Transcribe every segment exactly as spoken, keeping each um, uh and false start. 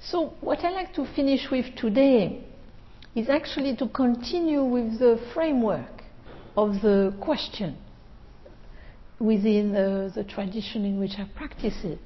So what I like to finish with today is actually to continue with the framework of the question within the, the tradition in which I practice it.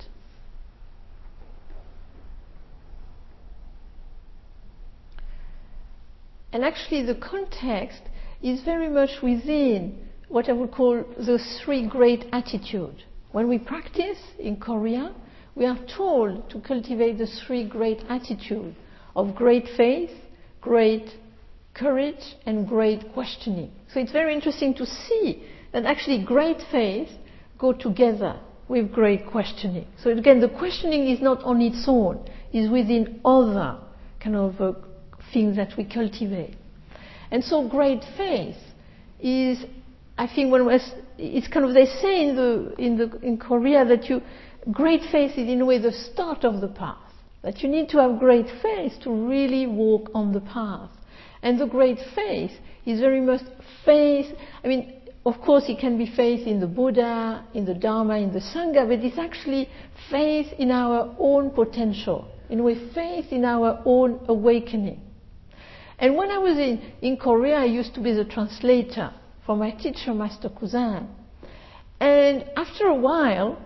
And actually the context is very much within what I would call the three great attitudes. When we practice in Korea, we are told to cultivate the three great attitudes of great faith, great courage, and great questioning. So it's very interesting to see that actually great faith go together with great questioning. So again, the questioning is not on its own, is within other kind of uh, things that we cultivate. And so great faith is, I think, when it's kind of, they say in the in the in Korea that you great faith is in a way the start of the path. That you need to have great faith to really walk on the path. And the great faith is very much faith. I mean, of course, it can be faith in the Buddha, in the Dharma, in the Sangha, but it's actually faith in our own potential, in a way, faith in our own awakening. And when I was in, in Korea, I used to be the translator for my teacher, Master Kuzan. And after a while,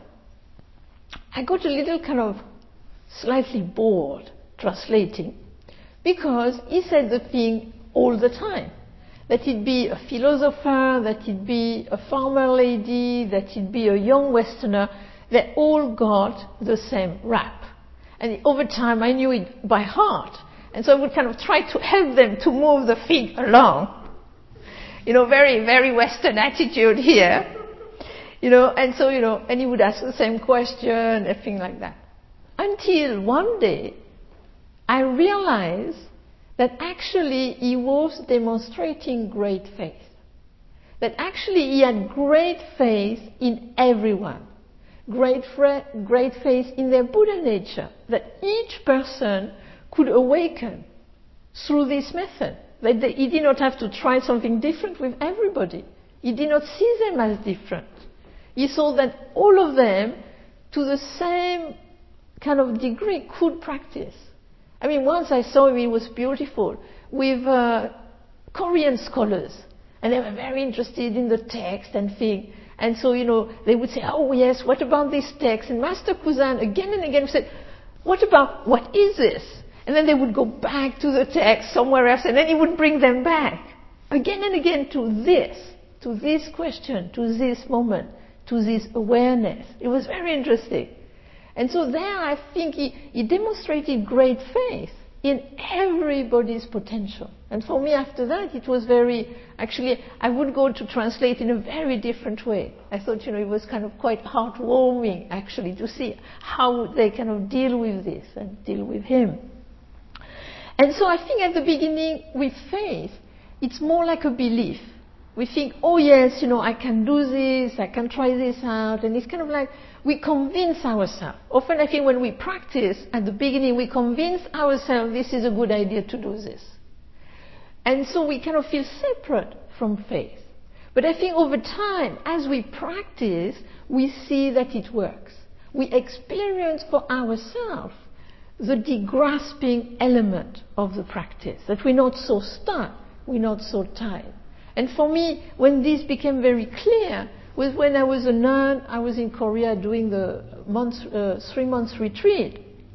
I got a little kind of slightly bored translating, because he said the thing all the time. That it be a philosopher, that it be a farmer lady, that it be a young Westerner, they all got the same rap. And over time I knew it by heart. And so I would kind of try to help them to move the thing along. You know, very, very Western attitude here. You know, and so, you know, and he would ask the same question, everything like that. Until one day, I realized that actually he was demonstrating great faith. That actually he had great faith in everyone. Great, fra- great faith in their Buddha nature. That each person could awaken through this method. That they, he did not have to try something different with everybody. He did not see them as different. He saw that all of them, to the same kind of degree, could practice. I mean, once I saw him, it was beautiful, with uh, Korean scholars. And they were very interested in the text and thing. And so, you know, they would say, oh yes, what about this text? And Master Kuzan again and again said, what about, what is this? And then they would go back to the text somewhere else, and then he would bring them back again and again to this, to this question, to this moment, to this awareness. It was very interesting. And so there I think he, he demonstrated great faith in everybody's potential. And for me after that it was very, actually I would go to translate in a very different way. I thought, you know, it was kind of quite heartwarming actually to see how they kind of deal with this and deal with him. And so I think at the beginning with faith, it's more like a belief. We think, oh yes, you know, I can do this, I can try this out, and it's kind of like we convince ourselves. Often I think when we practice, at the beginning we convince ourselves this is a good idea to do this. And so we kind of feel separate from faith. But I think over time, as we practice, we see that it works. We experience for ourselves the degrasping element of the practice, that we're not so stuck, we're not so tired. And for me, when this became very clear, was when I was a nun, I was in Korea doing the month, uh, three months retreat.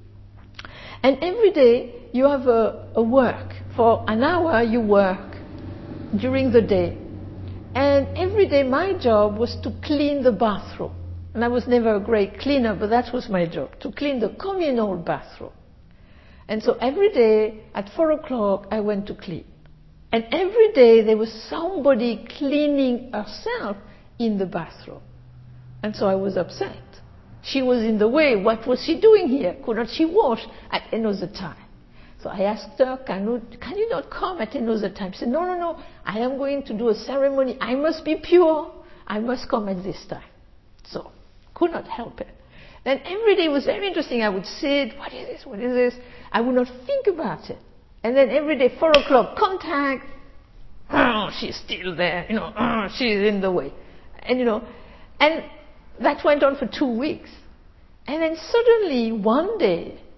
And every day you have a, a work. For an hour you work during the day. And every day my job was to clean the bathroom. And I was never a great cleaner, but that was my job, to clean the communal bathroom. And so every day at four o'clock I went to clean. And every day there was somebody cleaning herself in the bathroom. And so I was upset. She was in the way. What was she doing here? Could not she wash at another time? So I asked her, can you, can you not come at another time? She said, no, no, no, I am going to do a ceremony. I must be pure. I must come at this time. So, could not help it. Then every day was very interesting. I would sit, what is this, what is this? I would not think about it. And then every day, four o'clock, contact. Oh, she's still there, you know, oh, she's in the way. And, you know, and that went on for two weeks. And then suddenly, one day,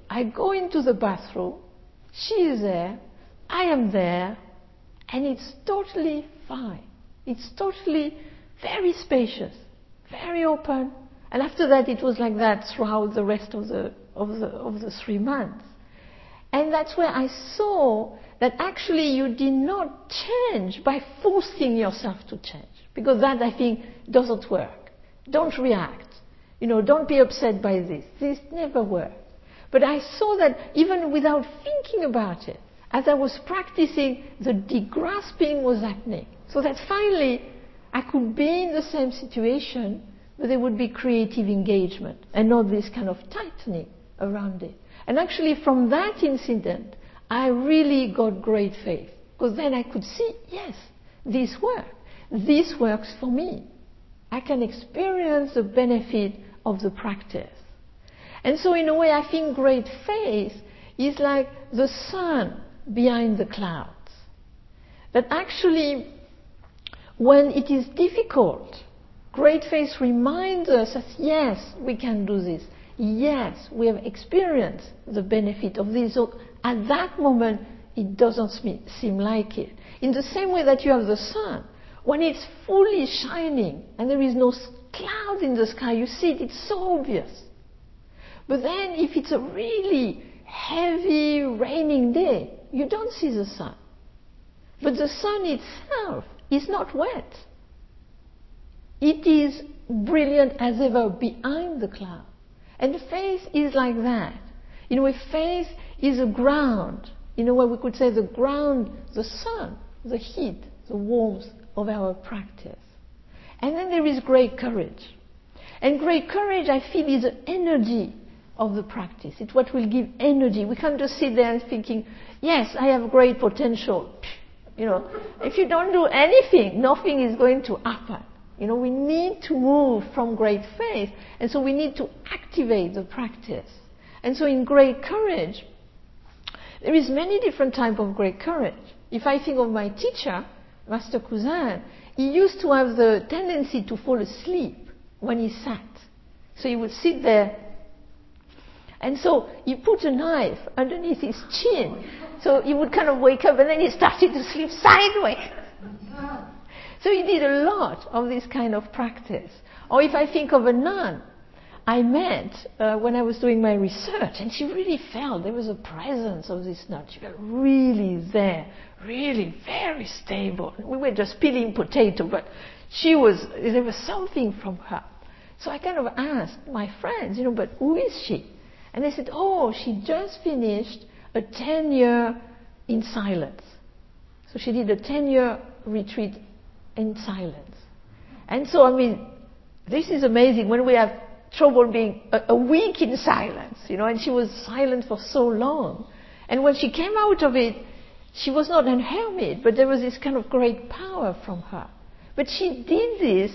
I go into the bathroom, she is there, I am there, and it's totally fine. It's totally very spacious, very open. And after that, it was like that throughout the rest of the, of the, of the three months. And that's where I saw that actually you did not change by forcing yourself to change. Because that, I think, doesn't work. Don't react. You know, don't be upset by this. This never works. But I saw that even without thinking about it, as I was practicing, the degrasping was happening. So that finally, I could be in the same situation, but there would be creative engagement and not this kind of tightening around it. And actually from that incident, I really got great faith. Because then I could see, yes, this works. This works for me. I can experience the benefit of the practice. And so in a way, I think great faith is like the sun behind the clouds. That actually, when it is difficult, great faith reminds us that yes, we can do this. Yes, we have experienced the benefit of this. So at that moment, it doesn't seem like it. In the same way that you have the sun, when it's fully shining and there is no cloud in the sky, you see it, it's so obvious. But then if it's a really heavy raining day, you don't see the sun. But the sun itself is not wet. It is brilliant as ever behind the cloud. And faith is like that. In a way, faith is a ground. In a way, we could say the ground, the sun, the heat, the warmth of our practice. And then there is great courage. And great courage, I feel, is the energy of the practice. It's what will give energy. We can't just sit there and thinking, yes, I have great potential. You know, if you don't do anything, nothing is going to happen. You know, we need to move from great faith, and so we need to activate the practice. And so in great courage, there is many different types of great courage. If I think of my teacher, Master Kuzan, he used to have the tendency to fall asleep when he sat. So he would sit there, and so he put a knife underneath his chin. So he would kind of wake up, and then he started to sleep sideways. So he did a lot of this kind of practice. Or if I think of a nun I met uh, when I was doing my research, and she really felt there was a presence of this nun. She felt really there, really very stable. We were just peeling potato, but she was, there was something from her. So I kind of asked my friends, you know, but who is she? And they said, oh, she just finished a ten-year in silence. So she did a ten-year retreat in silence. And so, I mean, this is amazing when we have trouble being a, a week in silence, you know, and she was silent for so long. And when she came out of it, she was not an hermit, but there was this kind of great power from her. But she did this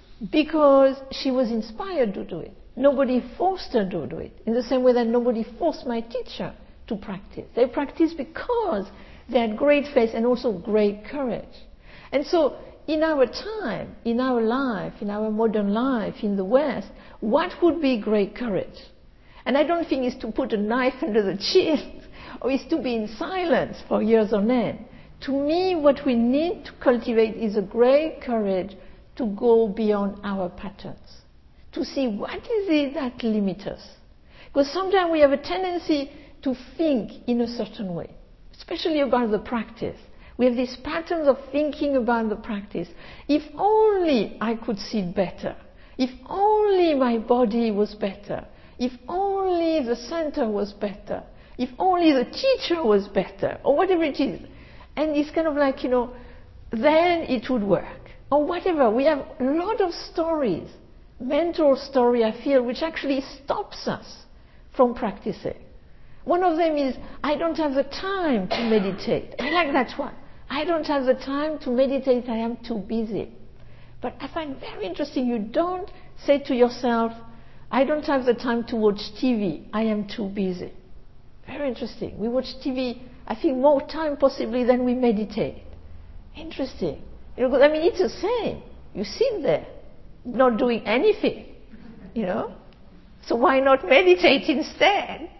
because she was inspired to do it. Nobody forced her to do it, in the same way that nobody forced my teacher to practice. They practiced because they had great faith and also great courage. And so, in our time, in our life, in our modern life, in the West, what would be great courage? And I don't think it's to put a knife under the chin or it's to be in silence for years on end. To me, what we need to cultivate is a great courage to go beyond our patterns, to see what is it that limits us. Because sometimes we have a tendency to think in a certain way, especially about the practice. We have these patterns of thinking about the practice. If only I could sit better. If only my body was better. If only the center was better. If only the teacher was better. Or whatever it is. And it's kind of like, you know, then it would work. Or whatever. We have a lot of stories, mental story, I feel, which actually stops us from practicing. One of them is, I don't have the time to meditate. I like that one. I don't have the time to meditate, I am too busy. But I find very interesting, you don't say to yourself, I don't have the time to watch T V, I am too busy. Very interesting. We watch T V, I think, more time possibly than we meditate. Interesting. You know, I mean, it's the same. You sit there, not doing anything, you know. So why not meditate instead?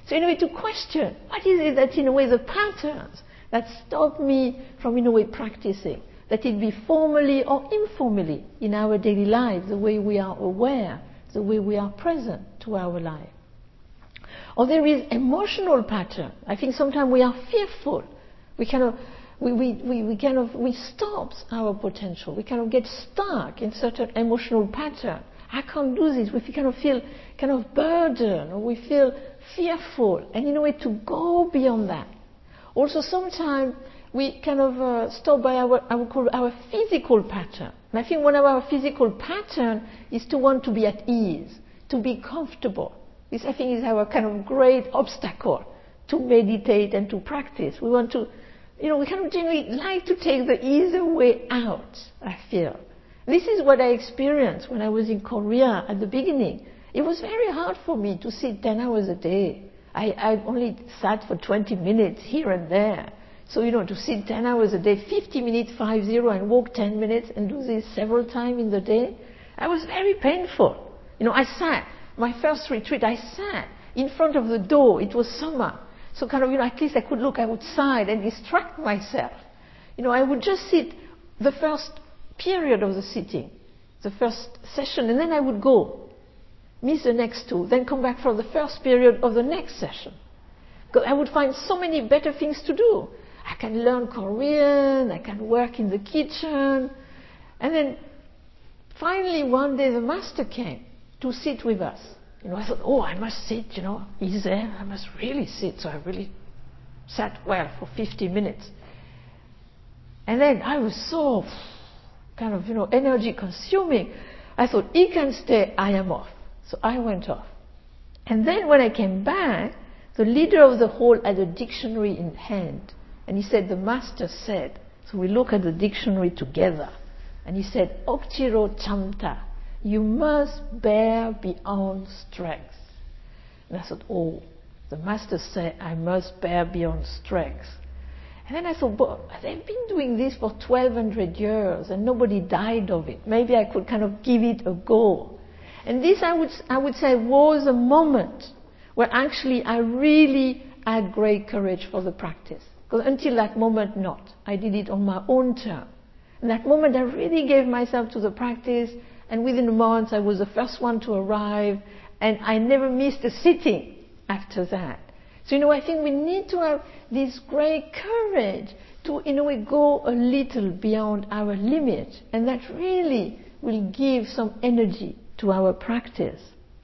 So in a way to question, what is it that in a way the patterns that stop me from in a way practicing, that it be formally or informally in our daily life, the way we are aware, the way we are present to our life. Or there is emotional pattern. I think sometimes we are fearful. We kind of, we, we, we, we kind of, we stop our potential. We kind of get stuck in certain emotional pattern. I can't do this. We kind of feel kind of burdened, or we feel fearful. And in a way to go beyond that. Also sometimes we kind of uh, stop by our, I would call our physical pattern. And I think one of our physical pattern is to want to be at ease, to be comfortable. This, I think, is our kind of great obstacle to meditate and to practice. We want to, you know, we kind of generally like to take the easier way out, I feel. This is what I experienced when I was in Korea at the beginning. It was very hard for me to sit ten hours a day. I, I only sat for twenty minutes here and there. So, you know, to sit ten hours a day, fifty minutes, five zero, and walk ten minutes and do this several times in the day, that was very painful. You know, I sat. My first retreat, I sat in front of the door. It was summer. So kind of, you know, at least I could look outside and distract myself. You know, I would just sit the first period of the sitting, the first session, and then I would go, miss the next two, then come back for the first period of the next session. Because I would find so many better things to do. I can learn Korean, I can work in the kitchen. And then finally one day the master came to sit with us. You know, I thought, oh, I must sit, you know, he's there, I must really sit. So I really sat well for fifty minutes. And then I was so kind of, you know, energy consuming. I thought, he can stay, I am off. So I went off. And then when I came back, the leader of the hall had a dictionary in hand. And he said, the master said, so we look at the dictionary together. And he said, Okjiro Chamta. You must bear beyond strength. And I thought, oh, the master said I must bear beyond strength. And then I thought, but they've been doing this for twelve hundred years and nobody died of it. Maybe I could kind of give it a go. And this, I would, I would say, was a moment where actually I really had great courage for the practice. Because until that moment, not. I did it on my own term. And that moment, I really gave myself to the practice. And within a month, I was the first one to arrive, and I never missed a sitting after that. So, you know, I think we need to have this great courage to, in a way, go a little beyond our limit, and that really will give some energy to our practice.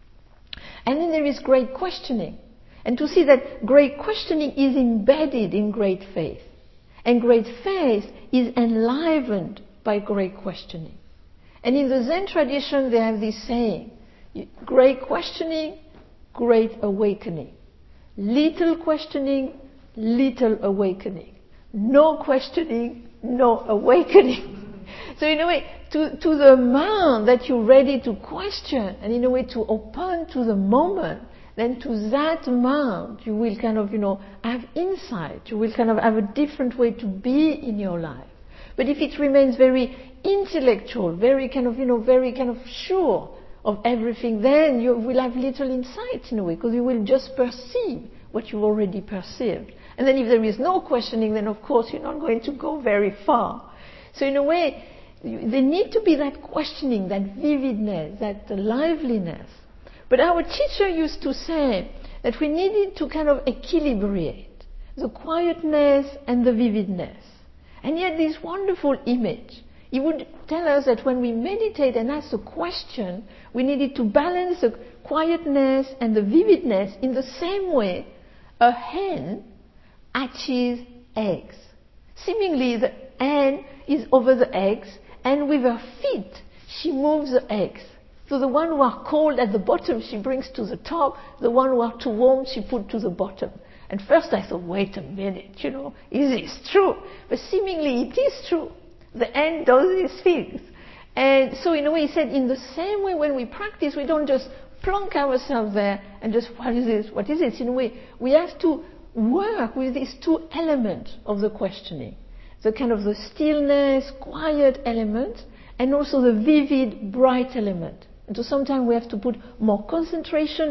And then there is great questioning, and to see that great questioning is embedded in great faith, and great faith is enlivened by great questioning. And in the Zen tradition, they have this saying, great questioning, great awakening. Little questioning, little awakening. No questioning, no awakening. So in a way, to, to the amount that you're ready to question, and in a way to open to the moment, then to that amount you will kind of, you know, have insight. You will kind of have a different way to be in your life. But if it remains very intellectual, very kind of, you know, very kind of sure of everything, then you will have little insight in a way, because you will just perceive what you already perceived. And then if there is no questioning, then of course you're not going to go very far. So in a way, there need to be that questioning, that vividness, that liveliness. But our teacher used to say that we needed to kind of equilibrate the quietness and the vividness. And yet this wonderful image, he would tell us that when we meditate and ask a question, we needed to balance the quietness and the vividness in the same way a hen hatches eggs. Seemingly the hen is over the eggs, and with her feet she moves the eggs. So the one who are cold at the bottom she brings to the top, the one who are too warm she put to the bottom. And first I thought, wait a minute, you know, is this true? But seemingly it is true. The hen does these things. And so in a way he said, in the same way when we practice, we don't just plonk ourselves there and just, what is this, what is this? In a way, we have to work with these two elements of the questioning. The kind of the stillness, quiet element, and also the vivid, bright element. And so sometimes we have to put more concentration,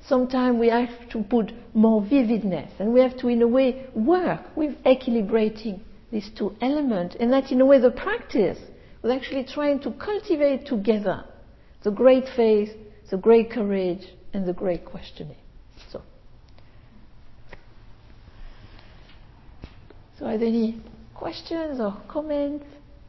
Sometimes we have to put more vividness, and we have to, in a way, work with equilibrating these two elements, and that, in a way, the practice was actually trying to cultivate together the great faith, the great courage, and the great questioning. So, so are there any questions or comments?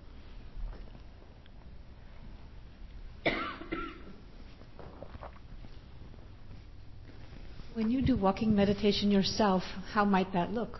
When you do walking meditation yourself, how might that look?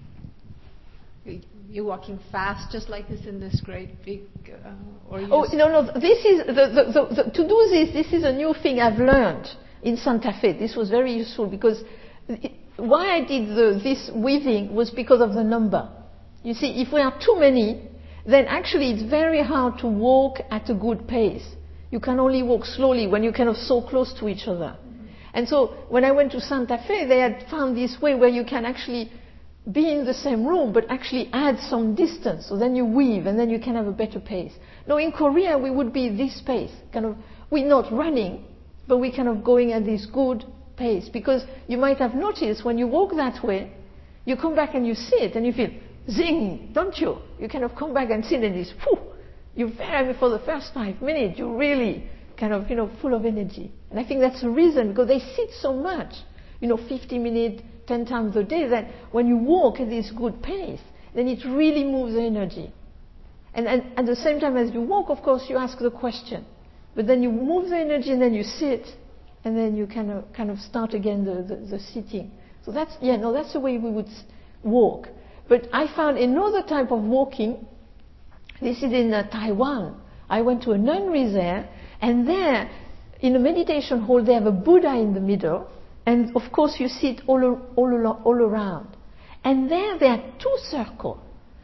You're walking fast, just like this in this great big, uh, or you oh just... no no this is the, the, the, the, to do this. This is a new thing I've learned in Santa Fe. This was very useful because it, why I did the, this weaving was because of the number. You see, if we are too many, then actually it's very hard to walk at a good pace. You can only walk slowly when you're kind of so close to each other. And so when I went to Santa Fe, they had found this way where you can actually be in the same room, but actually add some distance. So then you weave, and then you can have a better pace. Now in Korea, we would be this pace, kind of. We're not running, but we're kind of going at this good pace. Because you might have noticed when you walk that way, you come back and you sit, and you feel zing, don't you? You kind of come back and sit, and it's whew. You're very, I mean, for the first five minutes, you're really kind of, you know, full of energy. And I think that's the reason, because they sit so much, you know, fifty minutes, ten times a day, that when you walk at this good pace, then it really moves the energy. And, and at the same time as you walk, of course, you ask the question. But then you move the energy, and then you sit, and then you kind of kind of start again the, the, the sitting. So that's, yeah, no, that's the way we would walk. But I found another type of walking. This is in uh, Taiwan. I went to a nunnery there, and there, in a meditation hall, they have a Buddha in the middle, and of course you sit all, all, all around. And there, there are two circles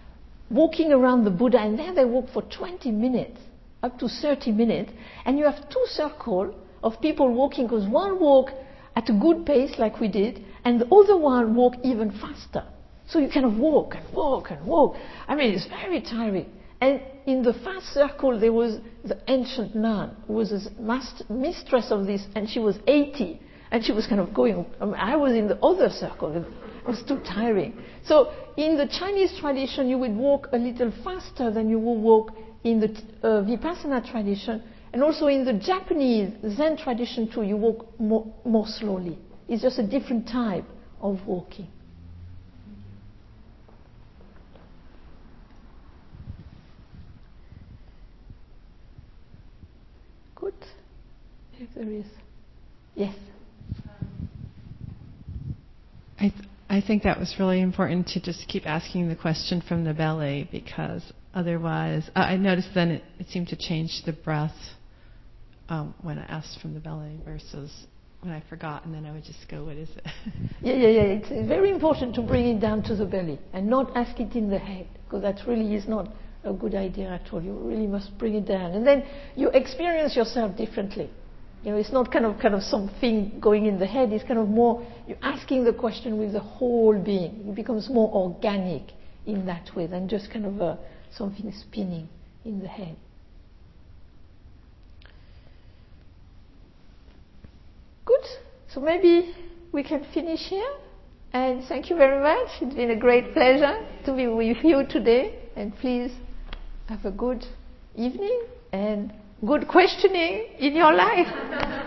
walking around the Buddha, and there they walk for twenty minutes, up to thirty minutes, and you have two circles of people walking, because one walk at a good pace like we did, and the other one walk even faster. So you kind of walk and walk and walk. I mean, it's very tiring. And in the fast circle, there was the ancient nun, who was a master, mistress of this, and she was eighty, and she was kind of going. I mean, I was in the other circle. It was too tiring. So in the Chinese tradition, you would walk a little faster than you would walk in the uh, Vipassana tradition, and also in the Japanese Zen tradition too. You walk more, more slowly. It's just a different type of walking. Good. If there is. Yes. I th- I think that was really important to just keep asking the question from the belly, because otherwise, uh, I noticed then it, it seemed to change the breath um, when I asked from the belly versus when I forgot, and then I would just go, what is it? yeah, yeah, yeah. It's very important to bring it down to the belly and not ask it in the head, because that really is not a good idea at all. You really must bring it down, and then you experience yourself differently. You know, it's not kind of kind of something going in the head. It's kind of more you're asking the question with the whole being. It becomes more organic in that way than just kind of uh, something spinning in the head. Good. So maybe we can finish here. And thank you very much. It's been a great pleasure to be with you today. And please have a good evening and good questioning in your life.